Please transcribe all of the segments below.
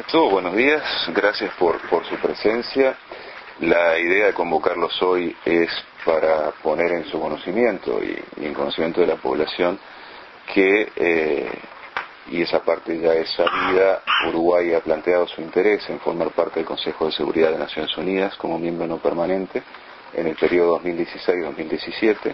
Roberto, buenos días, gracias por su presencia. La idea de convocarlos hoy es para poner en su conocimiento y en conocimiento de la población que, y esa parte ya es sabida, Uruguay ha planteado su interés en formar parte del Consejo de Seguridad de Naciones Unidas como miembro no permanente en el periodo 2016-2017.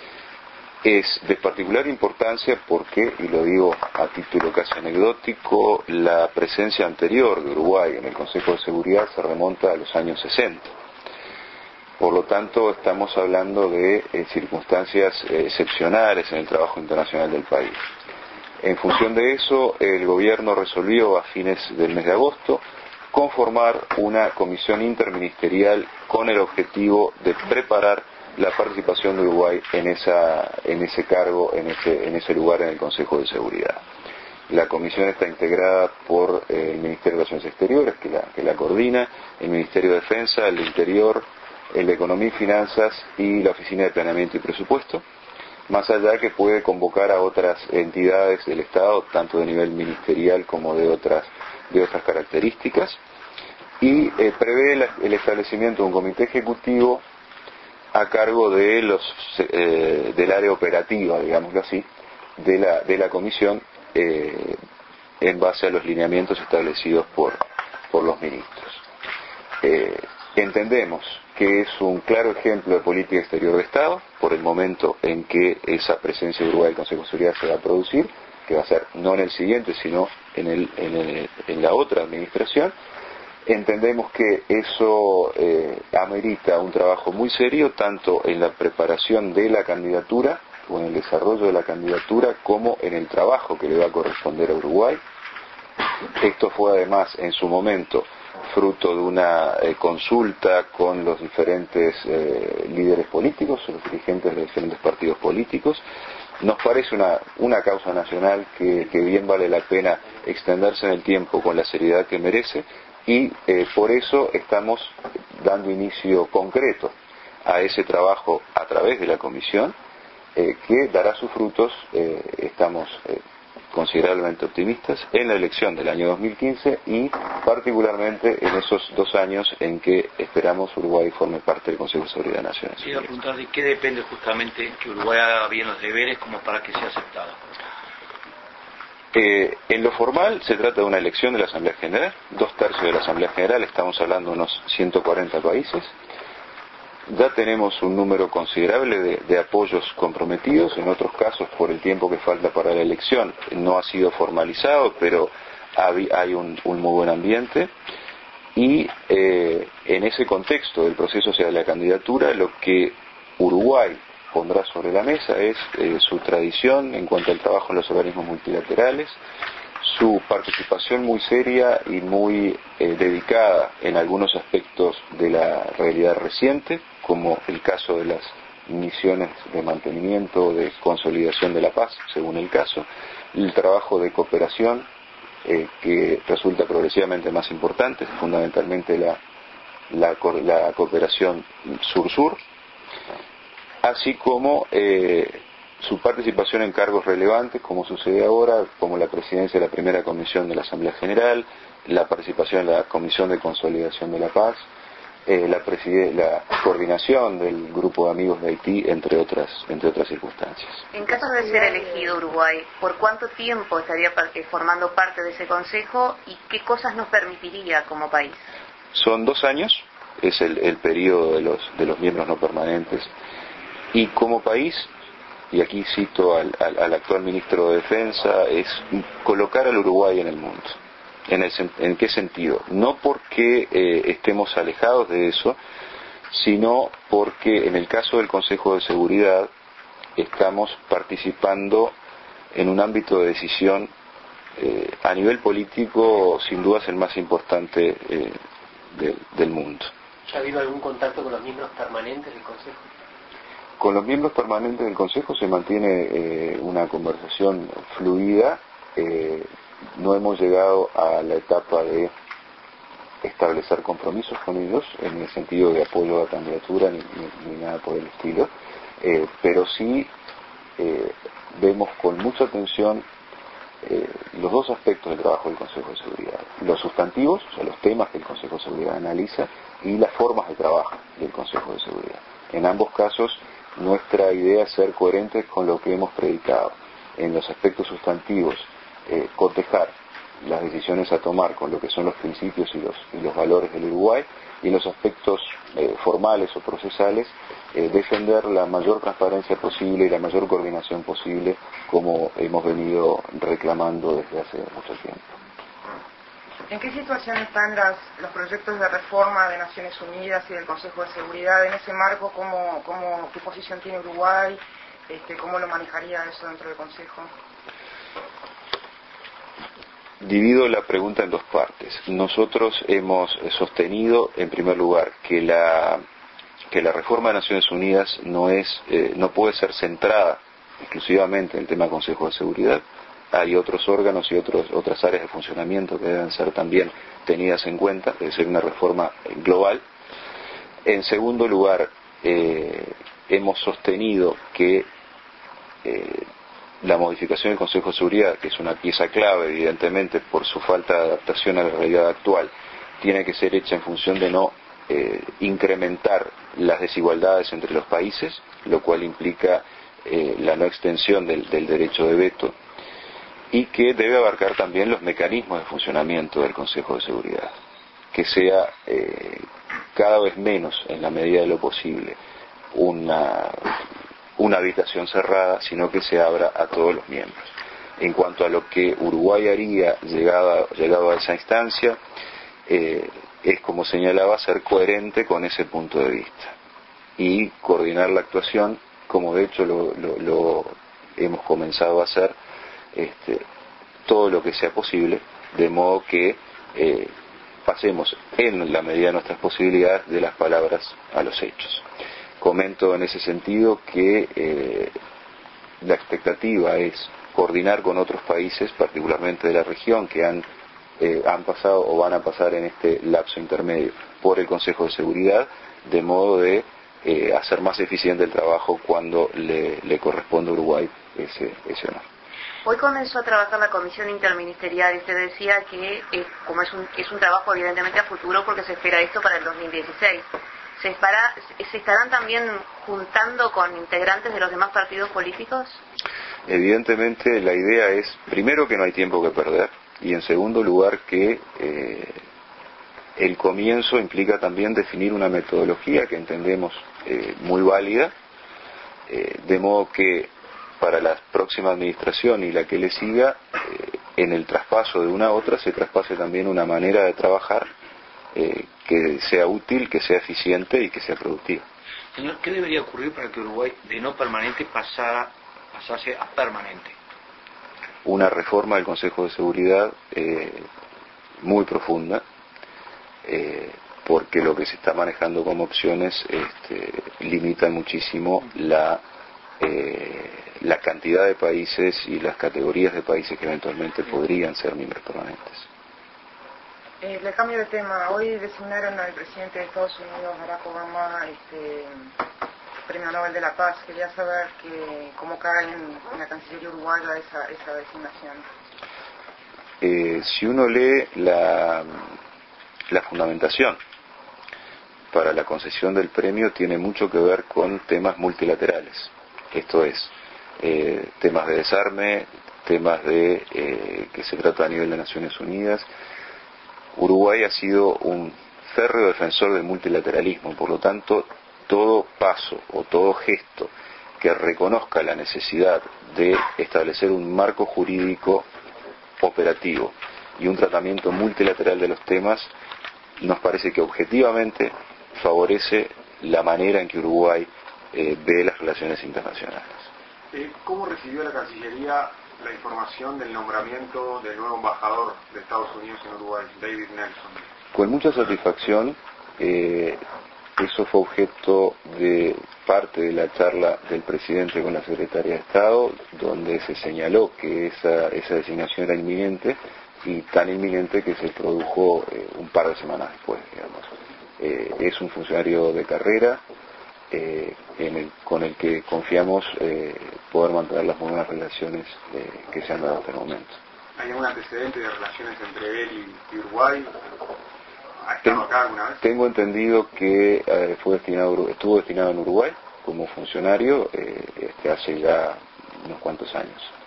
Es de particular importancia porque, y lo digo a título casi anecdótico, la presencia anterior de Uruguay en el Consejo de Seguridad se remonta a los años 60. Por lo tanto, estamos hablando de circunstancias excepcionales en el trabajo internacional del país. En función de eso, el gobierno resolvió a fines del mes de agosto conformar una comisión interministerial con el objetivo de preparar la participación de Uruguay en ese cargo, en ese lugar en el Consejo de Seguridad. La comisión está integrada por el Ministerio de Relaciones Exteriores, que la coordina, el Ministerio de Defensa, el de Interior, el de Economía y Finanzas y la Oficina de Planeamiento y Presupuesto, más allá que puede convocar a otras entidades del Estado, tanto de nivel ministerial como de otras características, y prevé el establecimiento de un comité ejecutivo a cargo de del área operativa, digámoslo así, de la comisión, en base a los lineamientos establecidos por los ministros. Entendemos que es un claro ejemplo de política exterior de Estado, por el momento en que esa presencia de Uruguay del Consejo de Seguridad se va a producir, que va a ser no en el siguiente, sino en la otra administración. Entendemos que eso amerita un trabajo muy serio, tanto en la preparación de la candidatura o en el desarrollo de la candidatura, como en el trabajo que le va a corresponder a Uruguay. Esto fue además en su momento fruto de una consulta con los diferentes líderes políticos, los dirigentes de los diferentes partidos políticos. Nos parece una causa nacional que bien vale la pena extenderse en el tiempo con la seriedad que merece, y por eso estamos dando inicio concreto a ese trabajo a través de la comisión, que dará sus frutos, estamos considerablemente optimistas, en la elección del año 2015 y particularmente en esos 2 años en que esperamos Uruguay forme parte del Consejo de Seguridad de Naciones Unidas. Quiero preguntar de qué depende justamente que Uruguay haga bien los deberes como para que sea aceptado. En lo formal se trata de una elección de la Asamblea General, 2/3 de la Asamblea General, estamos hablando de unos 140 países. Ya tenemos un número considerable de apoyos comprometidos, en otros casos por el tiempo que falta para la elección no ha sido formalizado, pero hay un muy buen ambiente, y en ese contexto del proceso hacia la candidatura, lo que Uruguay pondrá sobre la mesa es su tradición en cuanto al trabajo en los organismos multilaterales, su participación muy seria y muy dedicada en algunos aspectos de la realidad reciente, como el caso de las misiones de mantenimiento, de consolidación de la paz, según el caso, el trabajo de cooperación, que resulta progresivamente más importante, fundamentalmente la cooperación sur-sur, así como su participación en cargos relevantes, como sucede ahora, como la presidencia de la primera comisión de la Asamblea General, la participación en la Comisión de Consolidación de la Paz, la coordinación del Grupo de Amigos de Haití, entre otras circunstancias. En caso de ser elegido Uruguay, ¿por cuánto tiempo estaría formando parte de ese consejo y qué cosas nos permitiría como país? Son 2 años, es el periodo de los miembros no permanentes, y como país, y aquí cito al actual ministro de Defensa, es colocar al Uruguay en el mundo. ¿En qué sentido? No porque estemos alejados de eso, sino porque en el caso del Consejo de Seguridad estamos participando en un ámbito de decisión a nivel político, sin duda es el más importante del mundo. ¿Ha habido algún contacto con los miembros permanentes del Consejo? Con los miembros permanentes del Consejo se mantiene una conversación fluida. No hemos llegado a la etapa de establecer compromisos con ellos en el sentido de apoyo a la candidatura ni nada por el estilo, pero sí vemos con mucha atención los dos aspectos del trabajo del Consejo de Seguridad: los sustantivos, o sea, los temas que el Consejo de Seguridad analiza, y las formas de trabajo del Consejo de Seguridad. En ambos casos, nuestra idea es ser coherentes con lo que hemos predicado. En los aspectos sustantivos, cotejar las decisiones a tomar con lo que son los principios y los valores del Uruguay, y en los aspectos formales o procesales, defender la mayor transparencia posible y la mayor coordinación posible, como hemos venido reclamando desde hace mucho tiempo. ¿En qué situación están los proyectos de reforma de Naciones Unidas y del Consejo de Seguridad? En ese marco, ¿qué posición tiene Uruguay? ¿Cómo lo manejaría eso dentro del Consejo? Divido la pregunta en dos partes. Nosotros hemos sostenido, en primer lugar, que la reforma de Naciones Unidas no puede ser centrada exclusivamente en el tema Consejo de Seguridad. Hay otros órganos y otras áreas de funcionamiento que deben ser también tenidas en cuenta, debe ser una reforma global. En segundo lugar, hemos sostenido que la modificación del Consejo de Seguridad, que es una pieza clave, evidentemente, por su falta de adaptación a la realidad actual, tiene que ser hecha en función de no incrementar las desigualdades entre los países, lo cual implica la no extensión del derecho de veto, y que debe abarcar también los mecanismos de funcionamiento del Consejo de Seguridad, que sea cada vez menos, en la medida de lo posible, una habitación cerrada, sino que se abra a todos los miembros. En cuanto a lo que Uruguay haría llegado a esa instancia, es, como señalaba, ser coherente con ese punto de vista y coordinar la actuación, como de hecho lo hemos comenzado a hacer, todo lo que sea posible, de modo que pasemos, en la medida de nuestras posibilidades, de las palabras a los hechos. Comento en ese sentido que la expectativa es coordinar con otros países, particularmente de la región, que han pasado o van a pasar en este lapso intermedio por el Consejo de Seguridad, de modo de hacer más eficiente el trabajo cuando le corresponde a Uruguay ese honor. Hoy comenzó a trabajar la comisión interministerial y usted decía que como es un trabajo evidentemente a futuro, porque se espera esto para el 2016. ¿Se estarán también juntando con integrantes de los demás partidos políticos? Evidentemente la idea es, primero, que no hay tiempo que perder, y en segundo lugar que el comienzo implica también definir una metodología que entendemos muy válida, de modo que para la próxima administración y la que le siga, en el traspaso de una a otra se traspase también una manera de trabajar que sea útil, que sea eficiente y que sea productiva. Señor, ¿qué debería ocurrir para que Uruguay de no permanente pasase a permanente? Una reforma del Consejo de Seguridad muy profunda, porque lo que se está manejando como opciones limita muchísimo la cantidad de países y las categorías de países que eventualmente podrían ser miembros permanentes. Le cambio de tema. Hoy designaron al presidente de Estados Unidos, Barack Obama, Premio Nobel de la Paz. Quería saber cómo cae en la Cancillería uruguaya esa designación. Si uno lee la fundamentación para la concesión del premio, tiene mucho que ver con temas multilaterales. Esto es, temas de desarme, temas que se trata a nivel de Naciones Unidas. Uruguay ha sido un férreo defensor del multilateralismo, por lo tanto, todo paso o todo gesto que reconozca la necesidad de establecer un marco jurídico operativo y un tratamiento multilateral de los temas, nos parece que objetivamente favorece la manera en que Uruguay ve las relaciones internacionales. ¿Cómo recibió la Cancillería la información del nombramiento del nuevo embajador de Estados Unidos en Uruguay, David Nelson? Con mucha satisfacción. Eso fue objeto de parte de la charla del presidente con la secretaria de Estado, donde se señaló que esa designación era inminente, y tan inminente que se produjo un par de semanas después, digamos. Es un funcionario de carrera con el que confiamos poder mantener las buenas relaciones que se han dado hasta el momento. ¿Hay algún antecedente de relaciones entre él y Uruguay? ¿Ha estado acá alguna vez? Tengo entendido que estuvo destinado en Uruguay como funcionario hace ya unos cuantos años.